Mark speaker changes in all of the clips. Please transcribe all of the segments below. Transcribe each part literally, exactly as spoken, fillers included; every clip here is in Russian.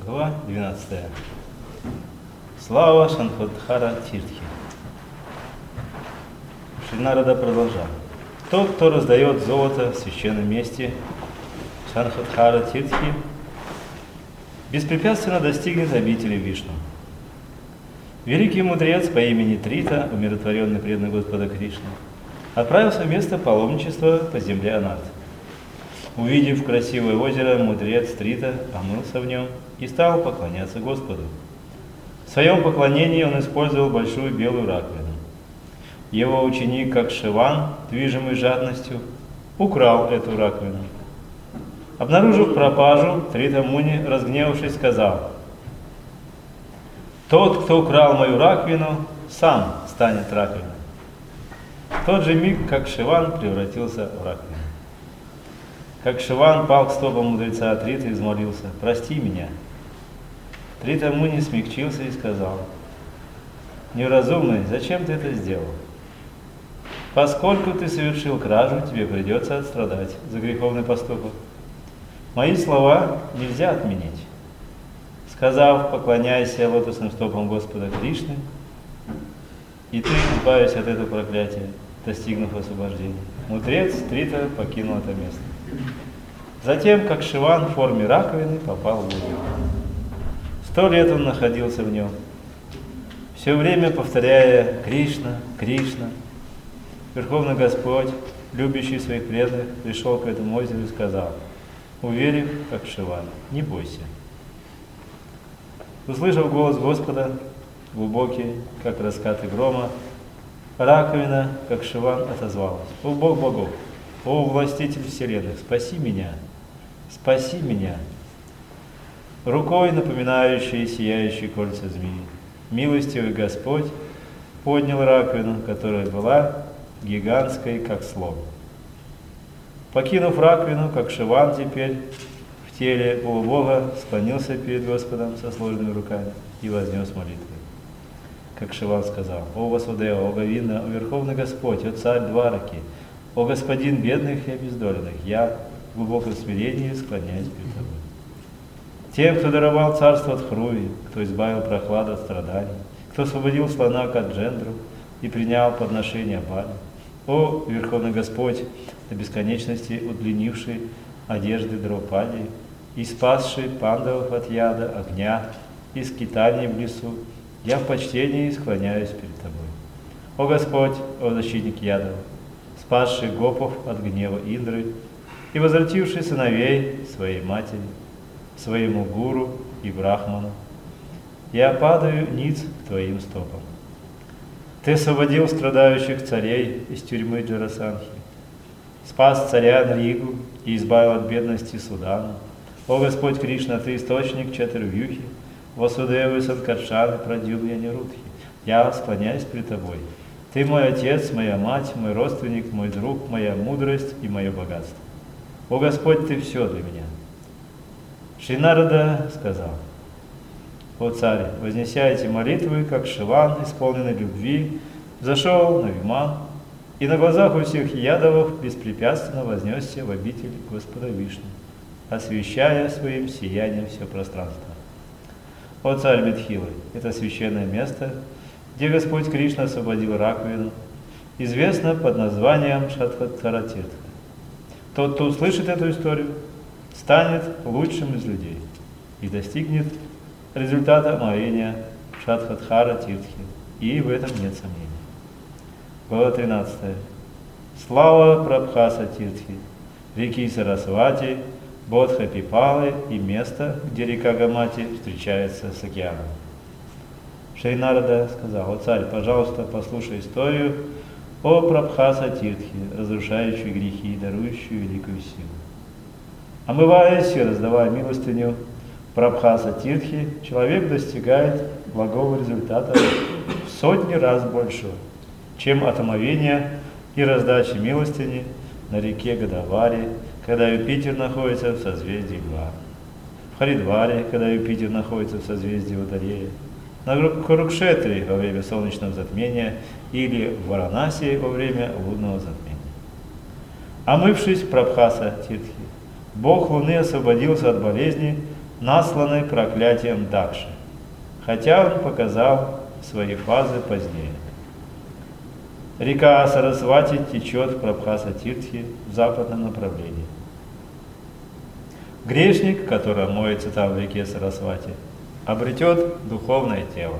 Speaker 1: Глава двенадцатая. Слава Шанхадхара Тиртхи. Шри Нарада продолжал. Тот, кто раздает золото в священном месте Шанхадхара Тиртхи, беспрепятственно достигнет обители Вишну. Великий мудрец по имени Трита, умиротворенный преданный Господа Кришны, отправился в место паломничества по земле Анат. Увидев красивое озеро, мудрец Трита омылся в нем и стал поклоняться Господу. В своем поклонении он использовал большую белую раковину. Его ученик, как Шиван, движимый жадностью, украл эту раковину. Обнаружив пропажу, Трита Муни, разгневавшись, сказал: «Тот, кто украл мою раковину, сам станет раковиной». В тот же миг, как Шиван превратился в раковину. Как Шиван пал к стопам мудреца Триты и взмолился: «Прости меня». Трита Муни смягчился и сказал: «Неразумный, зачем ты это сделал? Поскольку ты совершил кражу, тебе придется отстрадать за греховный поступок. Мои слова нельзя отменить». Сказав: «Поклоняйся лотосным стопам Господа Кришны, и ты избавишься от этого проклятия, достигнув освобождения», мудрец Трита покинул это место. Затем, как Шиван в форме раковины попал в озеро. Сто лет он находился в нем, все время повторяя «Кришна, Кришна». Верховный Господь, любящий своих преданных, пришел к этому озеру и сказал, уверив, как Шиван: «Не бойся». Услышав голос Господа, глубокий, как раскаты грома, раковина, как Шиван, отозвалась: «О Бог богов, о властитель вселенных, спаси меня, спаси меня». Рукой, напоминающей сияющие кольца змеи, милостивый Господь поднял раковину, которая была гигантской, как слон. Покинув раковину, как Шиван теперь в теле полубога, склонился перед Господом со сложенными руками и вознес молитву. Как Шиван сказал: «О Васудева, о Говинда, о Верховный Господь, о Царь Двараки, о Господин бедных и обездоленных, я в глубоком смирении склоняюсь перед тобой. Тем, кто даровал царство от Хруи, кто избавил прохладу от страданий, кто освободил слона от джендру и принял подношение Бали. О Верховный Господь, до бесконечности удлинивший одежды Драупади и спасший пандавов от яда, огня и скитаний в лесу, я в почтении склоняюсь перед тобой. О Господь, о защитник ядов, спасший гопов от гнева Индры и возвративший сыновей своей матери, своему гуру и брахману, я падаю ниц к твоим стопам. Ты освободил страдающих царей из тюрьмы Джарасандхи, спас царя Нригу и избавил от бедности Судана. О Господь Кришна, ты источник Чатурвьюхи, Васудевы Санкаршаны, Прадюмья Нирудхи, я склоняюсь перед тобой. Ты мой отец, моя мать, мой родственник, мой друг, моя мудрость и мое богатство. О Господь, ты все для меня». Шри Нарада сказал: «О царь, вознеся эти молитвы, как Шиван, исполненный любви, зашел на Виман и на глазах у всех ядовов беспрепятственно вознесся в обитель Господа Вишну, освещая своим сиянием все пространство. О царь Митхилы, это священное место, где Господь Кришна освободил раковину, известно под названием Шанхадхара Тиртха. Тот, кто услышит эту историю, станет лучшим из людей и достигнет результата омовения Шанхадхара Тиртхи, и в этом нет сомнений». Глава тринадцатая. Слава Прабхаса Тиртхи, реки Сарасвати, Бодха Пипалы и место, где река Гамати встречается с океаном. Шри Нарада сказал: «О царь, пожалуйста, послушай историю о Прабхаса Тиртхи, разрушающей грехи и дарующую великую силу. Омываясь и раздавая милостыню Прабхаса Тиртхи, человек достигает благого результата в сотни раз большего, чем от омовения и раздачи милостыни на реке Гадавари, когда Юпитер находится в созвездии Льва, в Харидваре, когда Юпитер находится в созвездии Водолея, на Курукшетре во время солнечного затмения или в Варанаси во время лунного затмения. Омывшись Прабхаса Тиртхи, Бог Луны освободился от болезни, насланный проклятием Дакши, хотя он показал свои фазы позднее. Река Сарасвати течет в Прабхаса-Тиртхе в западном направлении. Грешник, который моется там в реке Сарасвати, обретет духовное тело.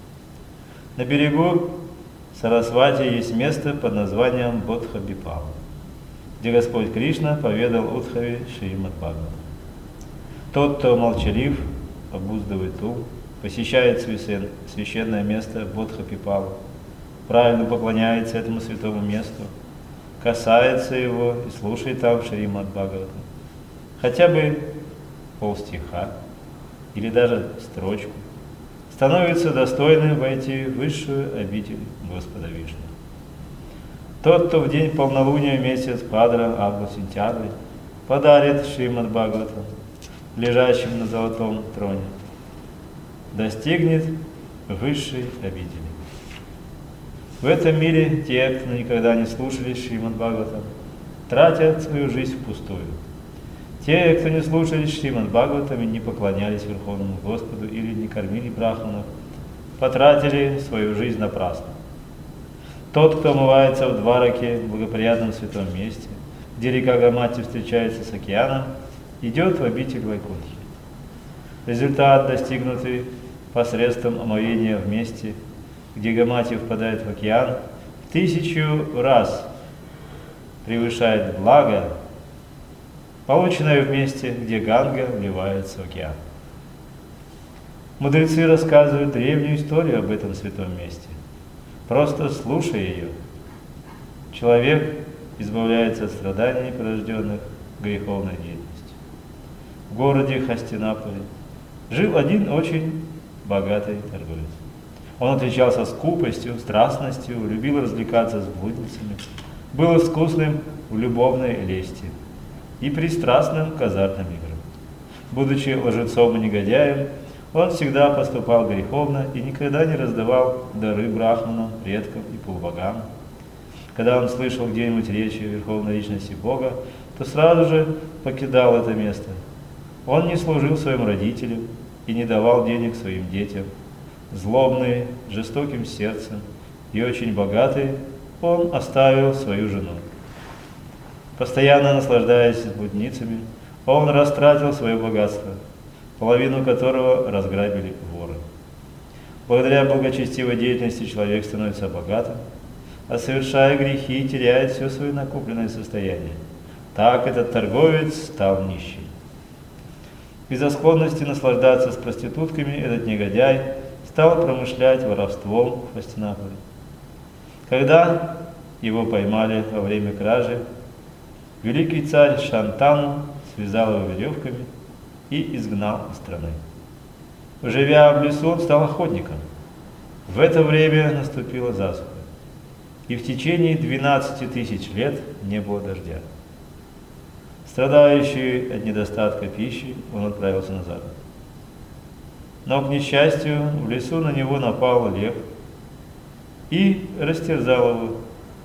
Speaker 1: На берегу Сарасвати есть место под названием Бодха-Бипала, где Господь Кришна поведал Удхаве Шримад Бхагаватам. Тот, кто молчалив, обуздывает ум, посещает священное место Бодха-Бипалу, правильно поклоняется этому святому месту, касается его и слушает там Шримад Бхагаватам, хотя бы полстиха или даже строчку, становится достойным войти в высшую обитель Господа Вишну. Тот, кто в день полнолуния месяц Бхадра, август, сентябрь подарит Шримад Бхагаватам, лежащим на золотом троне, достигнет высшей обители. В этом мире те, кто никогда не слушали Шримад Бхагаватам, тратят свою жизнь впустую. Те, кто не слушали Шримад Бхагаватам и не поклонялись Верховному Господу или не кормили брахманов, потратили свою жизнь напрасно. Тот, кто омывается в Двараке, в благоприятном святом месте, где река Гамати встречается с океаном, идет в обитель Вайкунтхи. Результат, достигнутый посредством омовения в месте, где Гамати впадает в океан, в тысячу раз превышает благо, полученное в месте, где Ганга вливается в океан. Мудрецы рассказывают древнюю историю об этом святом месте. Просто слушая ее, человек избавляется от страданий, порожденных греховной деятельностью. В городе Хастинаполе жил один очень богатый торговец. Он отличался скупостью, страстностью, любил развлекаться с блудницами, был искусным в любовной лести и пристрастным к азартным играм. Будучи лжецом и негодяем, он всегда поступал греховно и никогда не раздавал дары брахманам, предкам и полубогам. Когда он слышал где-нибудь речи о Верховной Личности Бога, то сразу же покидал это место. Он не служил своим родителям и не давал денег своим детям. Злобный, жестоким сердцем и очень богатый, он оставил свою жену. Постоянно наслаждаясь блудницами, он растратил свое богатство, половину которого разграбили воры. Благодаря благочестивой деятельности человек становится богатым, а совершая грехи, теряет все свое накопленное состояние. Так этот торговец стал нищим. Из-за склонности наслаждаться с проститутками этот негодяй стал промышлять воровством в Хастинаполе. Когда его поймали во время кражи, великий царь Шантану связал его веревками и изгнал из страны. Живя в лесу, он стал охотником. В это время наступила засуха, и в течение двенадцати тысяч лет не было дождя. Страдающий от недостатка пищи, он отправился на запад. Но, к несчастью, в лесу на него напал лев и растерзал его.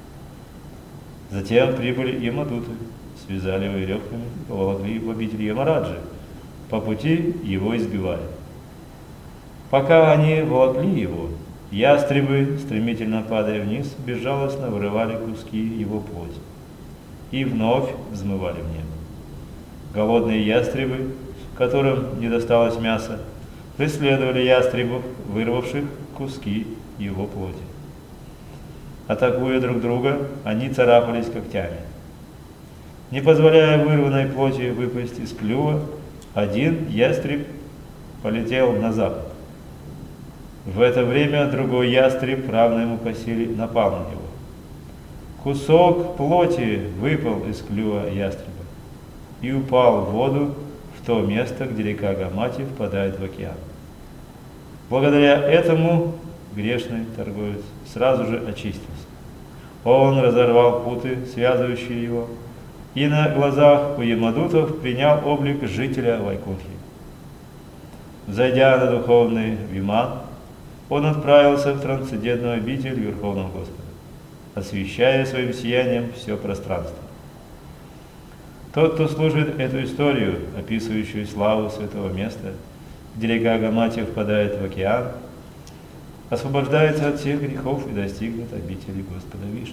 Speaker 1: Затем прибыли ямадуты, связали его веревками и поволокли в обитель Ямараджи, по пути его избивали. Пока они волокли его, ястребы, стремительно падая вниз, безжалостно вырывали куски его плоти и вновь взмывали в небо. Голодные ястребы, которым не досталось мяса, преследовали ястребов, вырвавших куски его плоти. Атакуя друг друга, они царапались когтями. Не позволяя вырванной плоти выпасть из клюва, один ястреб полетел на запад. В это время другой ястреб, равный ему по силе, напал на него. Кусок плоти выпал из клюва ястреба и упал в воду в то место, где река Гамати впадает в океан. Благодаря этому грешный торговец сразу же очистился. Он разорвал путы, связывающие его, и на глазах у ямадутов принял облик жителя Вайкунтхи. Зайдя на духовный виман, он отправился в трансцендентную обитель Верховного Господа, освещая своим сиянием все пространство. Тот, кто слушает эту историю, описывающую славу святого места, где река Гамати впадает в океан, освобождается от всех грехов и достигнет обители Господа Вишну.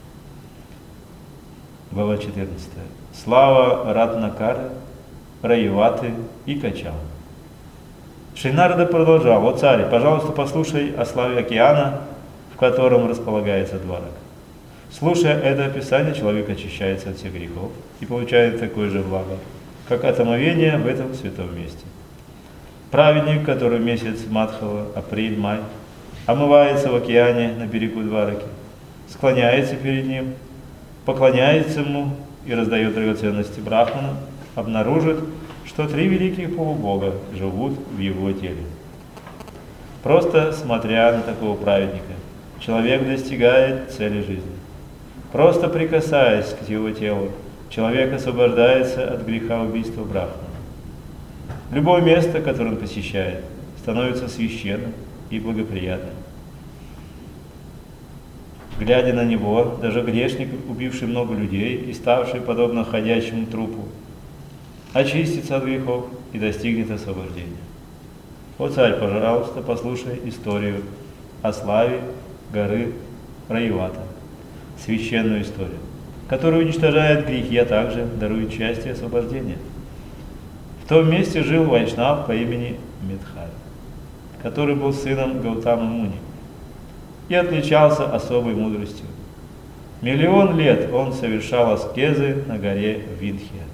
Speaker 1: Глава четырнадцатая. Слава Ратнакары, Раеваты и Качала. Шри Нарада продолжал: «О царь, пожалуйста, послушай о славе океана, в котором располагается Дварака. Слушая это описание, человек очищается от всех грехов и получает такое же благо, как от омовения в этом святом месте. Праведник, который в месяц Мадхава, апрель-май, омывается в океане на берегу Двараки, склоняется перед ним, поклоняется ему и раздает драгоценности брахманам, обнаружит, что три великих полубога живут в его теле. Просто смотря на такого праведника, человек достигает цели жизни. Просто прикасаясь к его телу, человек освобождается от греха убийства брахмана. Любое место, которое он посещает, становится священным и благоприятным. Глядя на него, даже грешник, убивший много людей и ставший подобно ходячему трупу, очистится от грехов и достигнет освобождения. О царь, пожалуйста, послушай историю о славе горы Раевата, священную историю, которая уничтожает грехи, а также дарует счастье и освобождение. В том месте жил вайшнав по имени Медхари, который был сыном Гаутама Муни и отличался особой мудростью. Миллион лет он совершал аскезы на горе Виндхья.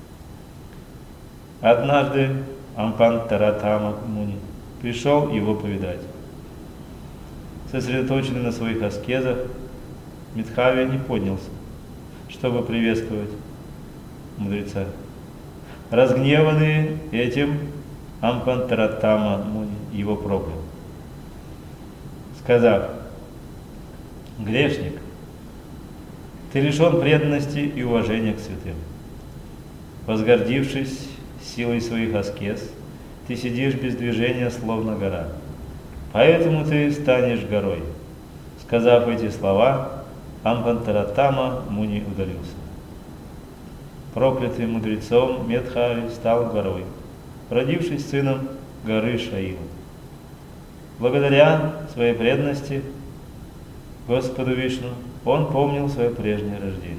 Speaker 1: Однажды Ампантаратама Муни пришел его повидать. Сосредоточенный на своих аскезах, Медхави не поднялся, чтобы приветствовать мудреца. Разгневанный этим, Ампантаратама Муни его проклял, сказав: «Грешник, ты лишен преданности и уважения к святым. Возгордившись силой своих аскез, ты сидишь без движения, словно гора. Поэтому ты станешь горой». Сказав эти слова, Ампантаратама Муни удалился. Проклятый мудрецом Медхави стал горой, родившись сыном горы Шаила. Благодаря своей преданности Господу Вишну он помнил свое прежнее рождение.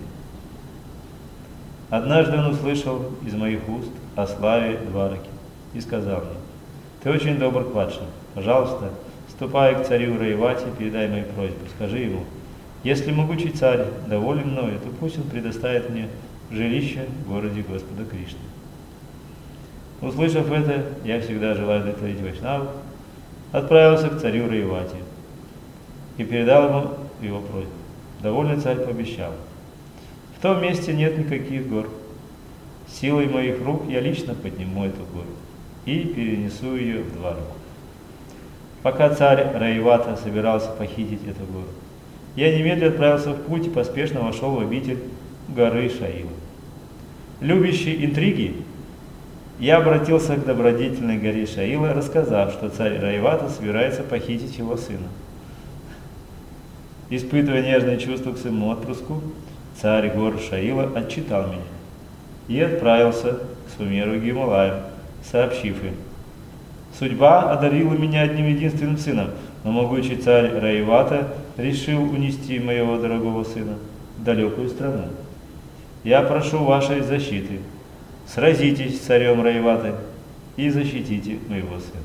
Speaker 1: Однажды он услышал из моих уст о славе Двараки и сказал мне: «Ты очень добр к Ватшам. Пожалуйста, ступай к царю Раевати, передай мою просьбу. Скажи ему: если могучий царь доволен мною, то пусть он предоставит мне жилище в городе Господа Кришны». Услышав это, я всегда желаю удовлетворить вайшнавов, отправился к царю Раевати и передал ему его просьбу. Довольный царь пообещал: «В том месте нет никаких гор. Силой моих рук я лично подниму эту гору и перенесу ее в Двараку». Пока царь Раевата собирался похитить эту гору, я немедленно отправился в путь и поспешно вошел в обитель горы Шаила. Любящий интриги, я обратился к добродетельной горе Шаила, рассказав, что царь Раевата собирается похитить его сына. Испытывая нежные чувства к своему отпрыску, царь гор Шаила отчитал меня и отправился к Сумеру Гималаям, сообщив им: «Судьба одарила меня одним единственным сыном, но могучий царь Раевата решил унести моего дорогого сына в далекую страну. Я прошу вашей защиты. Сразитесь с царем Раеватой и защитите моего сына».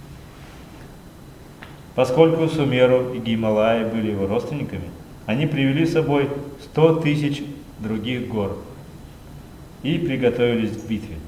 Speaker 1: Поскольку Сумеру и Гималаи были его родственниками, они привели с собой сто тысяч других гор и приготовились к битве.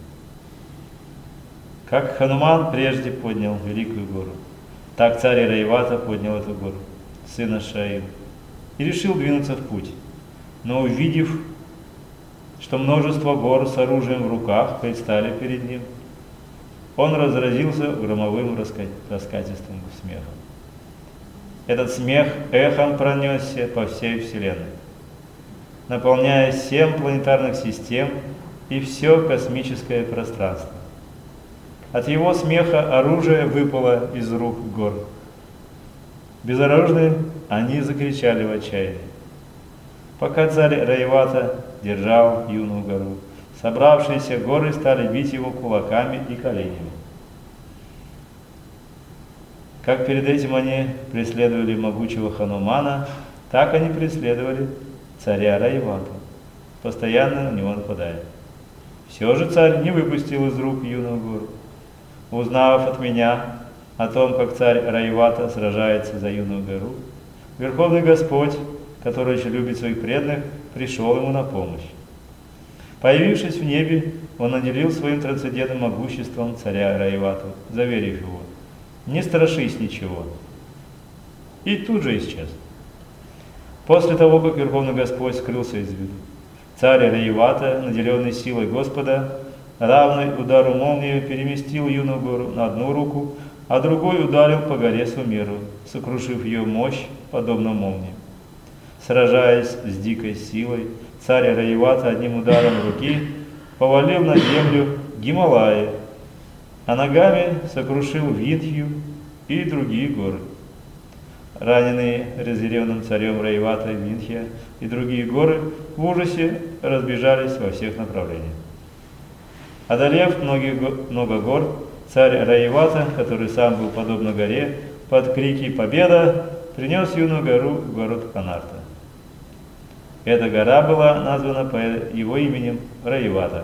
Speaker 1: Как Хануман прежде поднял великую гору, так царь Раевата поднял эту гору, сына Шаила, и решил двинуться в путь. Но увидев, что множество гор с оружием в руках предстали перед ним, он разразился громовым раска... раскатистым смехом. Этот смех эхом пронесся по всей Вселенной, наполняя семь планетарных систем и все космическое пространство. От его смеха оружие выпало из рук гор. Безоружные они закричали в отчаянии. Пока царь Раевата держал юную гору, Собравшиеся горы стали бить его кулаками и коленями. Как перед этим они преследовали могучего Ханумана, так они преследовали царя Раивату, постоянно на него нападая. Все же царь не выпустил из рук юного гору. Узнав от меня о том, как царь Раивата сражается за юную гору, Верховный Господь, который очень любит своих преданных, пришел ему на помощь. Появившись в небе, он наделил своим трансцендентным могуществом царя Раивату, заверив его: «Не страшись ничего». И тут же исчез. После того, как Верховный Господь скрылся из виду, царь Раивата, наделенный силой Господа, равной удару молнии, переместил юную гору на одну руку, а другой ударил по горе Сумеру, сокрушив ее мощь, подобно молнии. Сражаясь с дикой силой, царь Раивата одним ударом руки повалил на землю Гималаи, а ногами сокрушил Виндхью и другие горы. Раненые разъяренным царем Раивата Виндхья и другие горы в ужасе разбежались во всех направлениях. Одолев многих, много гор, царь Раивата, который сам был подобно горе, под крики «Победа!» принес юную гору в город Канарта. Эта гора была названа по его именем Раивата.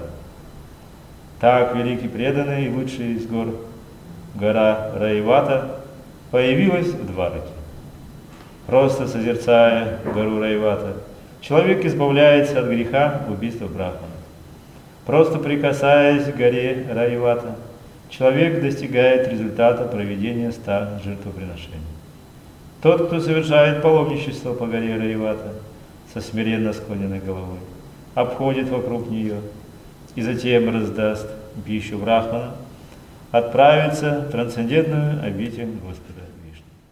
Speaker 1: Так великий преданный и лучший из гор, гора Раивата, появилась в Двараке. Просто созерцая гору Раивата, человек избавляется от греха убийства брахмана. Просто прикасаясь к горе Раивата, человек достигает результата проведения ста жертвоприношений. Тот, кто совершает паломничество по горе Раивата со смиренно склоненной головой, обходит вокруг нее и затем раздаст пищу брахманам, отправится в трансцендентную обитель Господа Вишну.